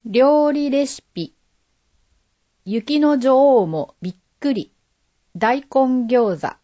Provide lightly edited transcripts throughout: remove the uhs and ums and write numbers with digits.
料理レシピ。雪の女王もびっくり。大根餃子。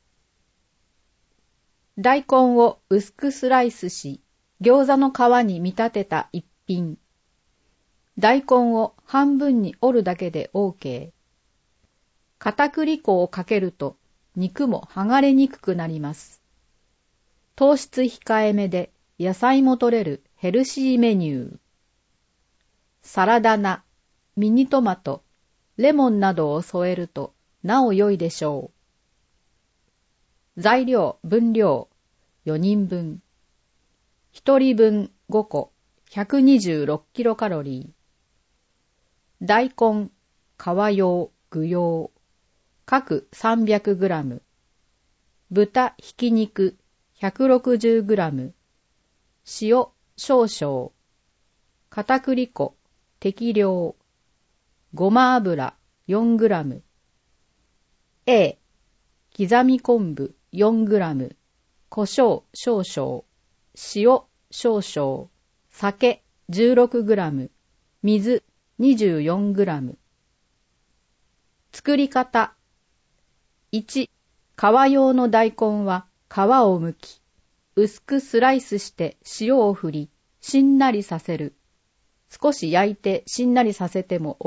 大根を薄くスライスし、餃子の皮に見立てた一品。大根を半分に折るだけで OK。片栗粉をかけると肉も剥がれにくくなります。糖質控えめで野菜も取れるヘルシーメニュー。サラダ菜、ミニトマト、レモンなどを添えるとなお良いでしょう。材料、分量、4人分。1人分5個、126キロカロリー。大根、皮用、具用。各300グラム。豚ひき肉、160グラム。塩、少々。片栗粉、適量。ごま油4グラム。A、刻み昆布4グラム。胡椒少々。塩少々。酒16グラム。水24グラム。作り方。1、皮用の大根は皮を剥き、薄くスライスして塩を振り、しんなりさせる。少し焼いてしんなりさせても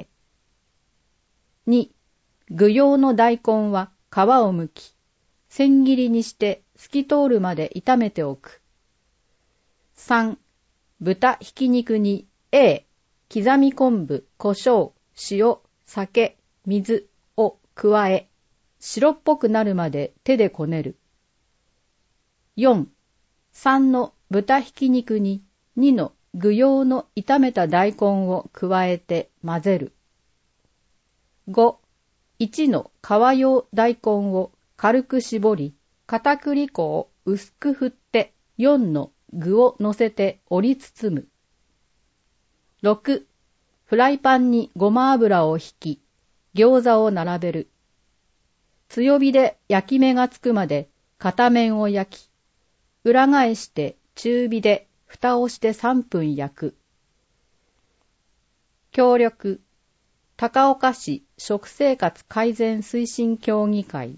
OK。2、具用の大根は皮を剥き、千切りにして透き通るまで炒めておく。3、豚ひき肉に A、刻み昆布、胡椒、塩、酒、水を加え、白っぽくなるまで手でこねる。4、3の豚ひき肉に2の具用の炒めた大根を加えて混ぜる。5、1の皮用大根を軽く絞り、片栗粉を薄く振って4の具を乗せて折り包む。6、フライパンにごま油をひき、餃子を並べる。強火で焼き目がつくまで片面を焼き、裏返して中火で蓋をして3分焼く。協力、高岡市食生活改善推進協議会。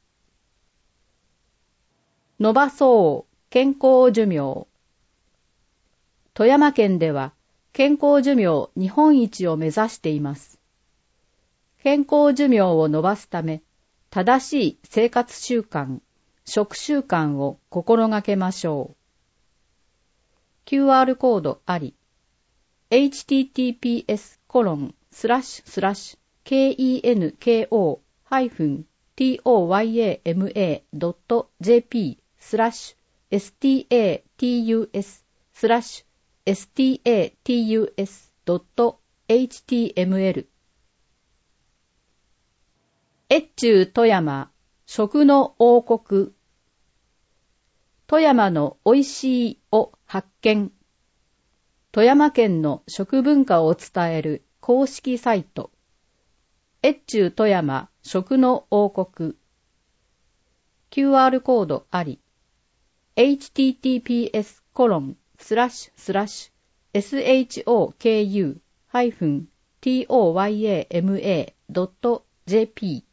伸ばそう健康寿命。富山県では健康寿命日本一を目指しています。健康寿命を伸ばすため、正しい生活習慣、食習慣を心がけましょう。QR コードあり。kenko-toyama.jp/status.htms.html 越中富山、食の王国。富山のおいしいを発見。富山県の食文化を伝える公式サイト。越中富山食の王国。QR コードあり。https://shokutoyama.jp